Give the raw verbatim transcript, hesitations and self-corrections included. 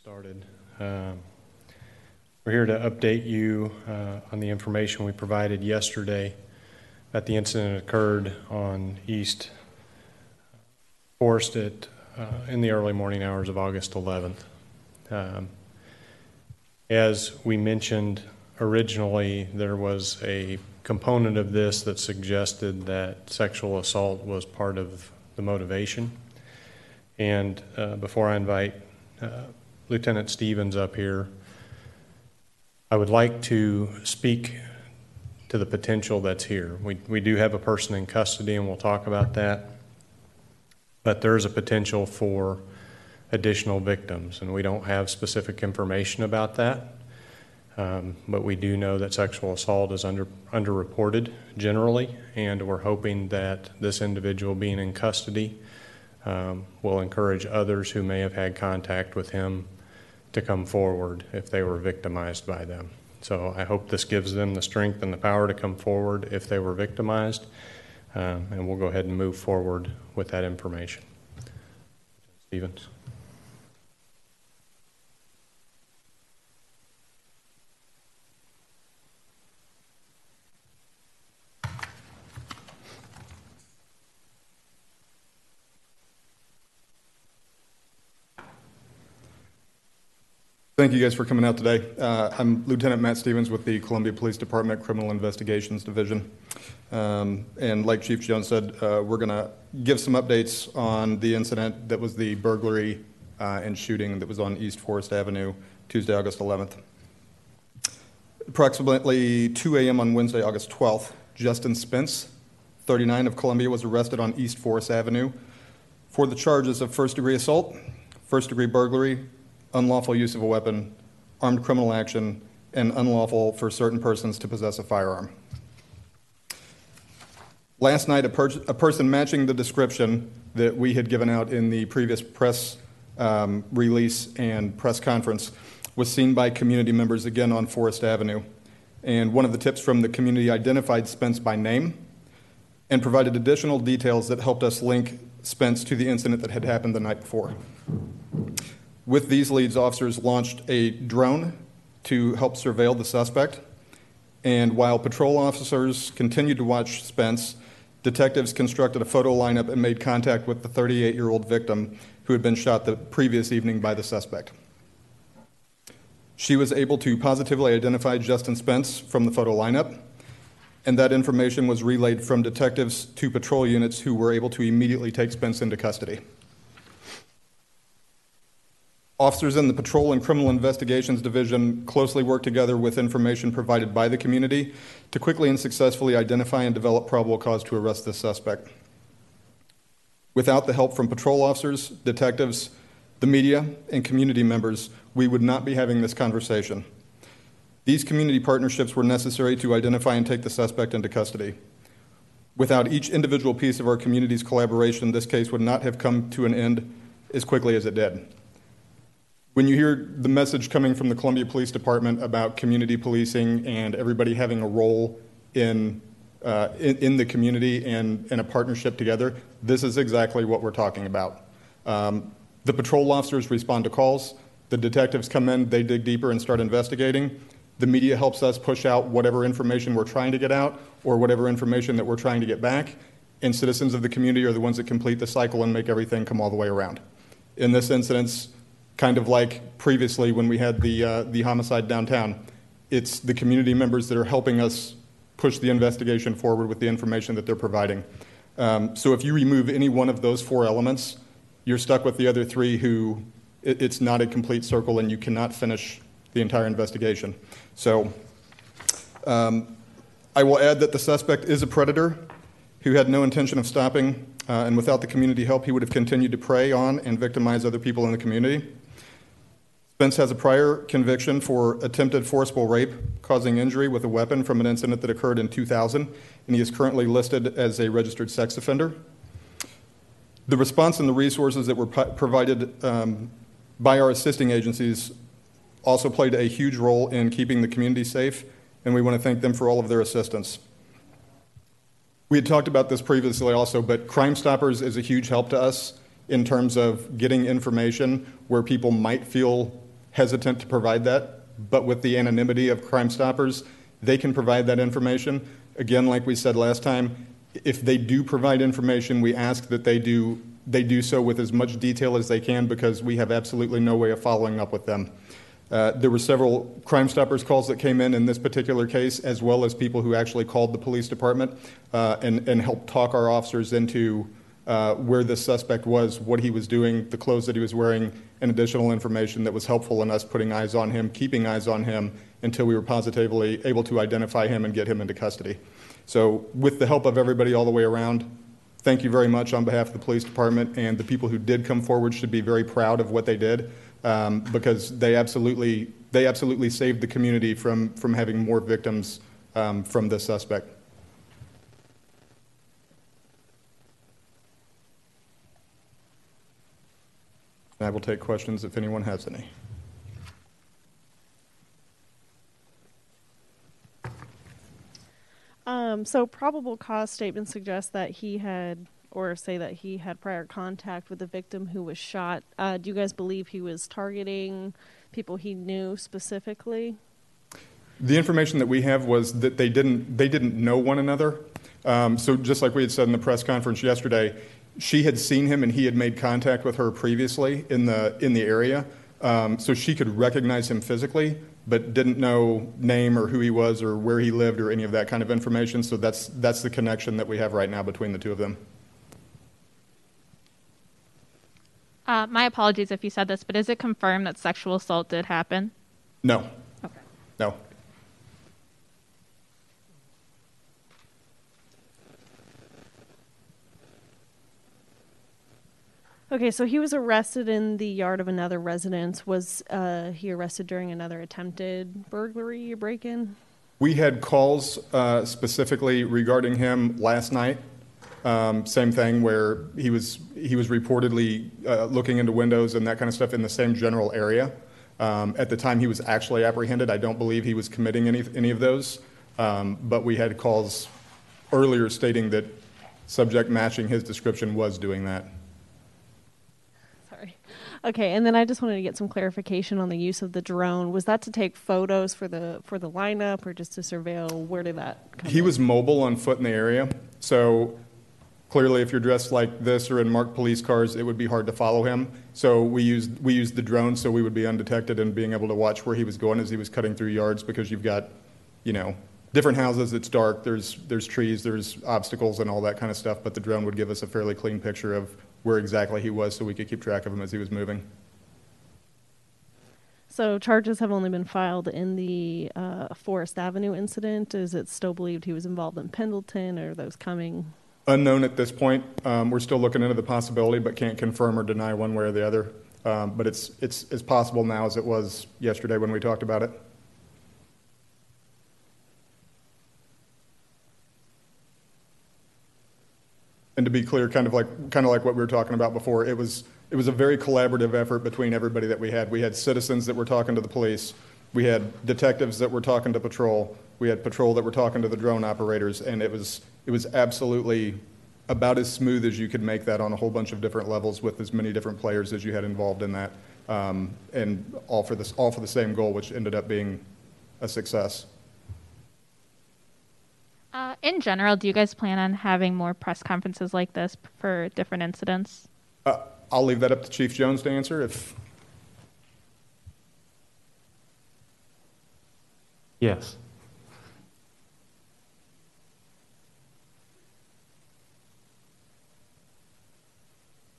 Started. Um, we're here to update you uh, on the information we provided yesterday that the incident occurred on East Forest at, uh, in the early morning hours of August eleventh. Um, as we mentioned originally, there was a component of this that suggested that sexual assault was part of the motivation. And uh, before I invite uh, Lieutenant Stevens up here, I would like to speak to the potential that's here. We, we do have a person in custody, and we'll talk about that, but there's a potential for additional victims, and we don't have specific information about that, um, but we do know that sexual assault is under underreported generally, and we're hoping that this individual being in custody um, will encourage others who may have had contact with him to come forward if they were victimized by them. So I hope this gives them the strength and the power to come forward if they were victimized, um, and we'll go ahead and move forward with that information. Stevens. Thank you guys for coming out today. Uh, I'm Lieutenant Matt Stevens with the Columbia Police Department Criminal Investigations Division. Um, and like Chief Jones said, uh, we're going to give some updates on the incident that was the burglary uh, and shooting that was on East Forest Avenue Tuesday, August eleventh. Approximately two a m on Wednesday, August twelfth, Justin Spence, thirty-nine, of Columbia, was arrested on East Forest Avenue for the charges of first-degree assault, first-degree burglary, unlawful use of a weapon, armed criminal action, and unlawful for certain persons to possess a firearm. Last night, a, per a person matching the description that we had given out in the previous press um, release and press conference was seen by community members again on Forest Avenue. And one of the tips from the community identified Spence by name and provided additional details that helped us link Spence to the incident that had happened the night before. With these leads, officers launched a drone to help surveil the suspect. And while patrol officers continued to watch Spence, detectives constructed a photo lineup and made contact with the thirty-eight-year-old victim who had been shot the previous evening by the suspect. She was able to positively identify Justin Spence from the photo lineup, and that information was relayed from detectives to patrol units who were able to immediately take Spence into custody. Officers in the Patrol and Criminal Investigations Division closely work together with information provided by the community to quickly and successfully identify and develop probable cause to arrest this suspect. Without the help from patrol officers, detectives, the media, and community members, we would not be having this conversation. These community partnerships were necessary to identify and take the suspect into custody. Without each individual piece of our community's collaboration, this case would not have come to an end as quickly as it did. When you hear the message coming from the Columbia Police Department about community policing and everybody having a role in, uh, in, in the community and in a partnership together, this is exactly what we're talking about. Um, the patrol officers respond to calls. The detectives come in, they dig deeper and start investigating. The media helps us push out whatever information we're trying to get out or whatever information that we're trying to get back. And citizens of the community are the ones that complete the cycle and make everything come all the way around. In this instance, kind of like previously when we had the, uh, the homicide downtown, it's the community members that are helping us push the investigation forward with the information that they're providing. Um, so if you remove any one of those four elements, you're stuck with the other three who it, it's not a complete circle and you cannot finish the entire investigation. So um, I will add that the suspect is a predator who had no intention of stopping, uh, and without the community help, he would have continued to prey on and victimize other people in the community. Spence has a prior conviction for attempted forcible rape causing injury with a weapon from an incident that occurred in two thousand, and he is currently listed as a registered sex offender. The response and the resources that were provided um, by our assisting agencies also played a huge role in keeping the community safe, and we want to thank them for all of their assistance. We had talked about this previously also, but Crime Stoppers is a huge help to us in terms of getting information where people might feel hesitant to provide that, but with the anonymity of Crime Stoppers, they can provide that information. Again, like we said last time, if they do provide information, we ask that they do they do so with as much detail as they can, because we have absolutely no way of following up with them. Uh, there were several Crime Stoppers calls that came in in this particular case, as well as people who actually called the police department uh, and, and helped talk our officers into uh, where the suspect was, what he was doing, the clothes that he was wearing, and additional information that was helpful in us putting eyes on him, keeping eyes on him until we were positively able to identify him and get him into custody. So with the help of everybody all the way around, thank you very much on behalf of the police department, and the people who did come forward should be very proud of what they did, um, because they absolutely they absolutely saved the community from, from having more victims um, from this suspect. I will take questions if anyone has any. Um, so probable cause statement suggests that he had, or say that he had prior contact with the victim who was shot. Uh, do you guys believe he was targeting people he knew specifically? The information that we have was that they didn't they didn't know one another. Um, so just like we had said in the press conference yesterday, she had seen him and he had made contact with her previously in the in the area, um, so she could recognize him physically, but didn't know name or who he was or where he lived or any of that kind of information. So that's that's the connection that we have right now between the two of them. Uh, my apologies if you said this, but is it confirmed that sexual assault did happen? No. Okay. No. Okay, so he was arrested in the yard of another residence. Was uh, he arrested during another attempted burglary or break-in? We had calls uh, specifically regarding him last night. Um, same thing, where he was he was reportedly uh, looking into windows and that kind of stuff in the same general area. Um, at the time he was actually apprehended, I don't believe he was committing any any of those. Um, but we had calls earlier stating that subject matching his description was doing that. Sorry. Okay, and then I just wanted to get some clarification on the use of the drone. Was that to take photos for the for the lineup, or just to surveil? Where did that come He in? was mobile on foot in the area, so clearly if you're dressed like this or in marked police cars, it would be hard to follow him. So we used we used the drone so we would be undetected and being able to watch where he was going as he was cutting through yards, because you've got, you know, different houses, it's dark, there's there's trees, there's obstacles and all that kind of stuff, but the drone would give us a fairly clean picture of where exactly he was so we could keep track of him as he was moving. So charges have only been filed in the uh, Forest Avenue incident. Is it still believed he was involved in Pendleton, or are those coming? Unknown at this point. Um, we're still looking into the possibility, but can't confirm or deny one way or the other. Um, but it's it's as possible now as it was yesterday when we talked about it. And to be clear, kind of like kind of like what we were talking about before, it was it was a very collaborative effort between everybody that we had. We had citizens that were talking to the police, we had detectives that were talking to patrol, we had patrol that were talking to the drone operators, and it was it was absolutely about as smooth as you could make that on a whole bunch of different levels with as many different players as you had involved in that, um, and all for this all for the same goal, which ended up being a success. Uh, in general, do you guys plan on having more press conferences like this for different incidents? Uh, I'll leave that up to Chief Jones to answer. If Yes.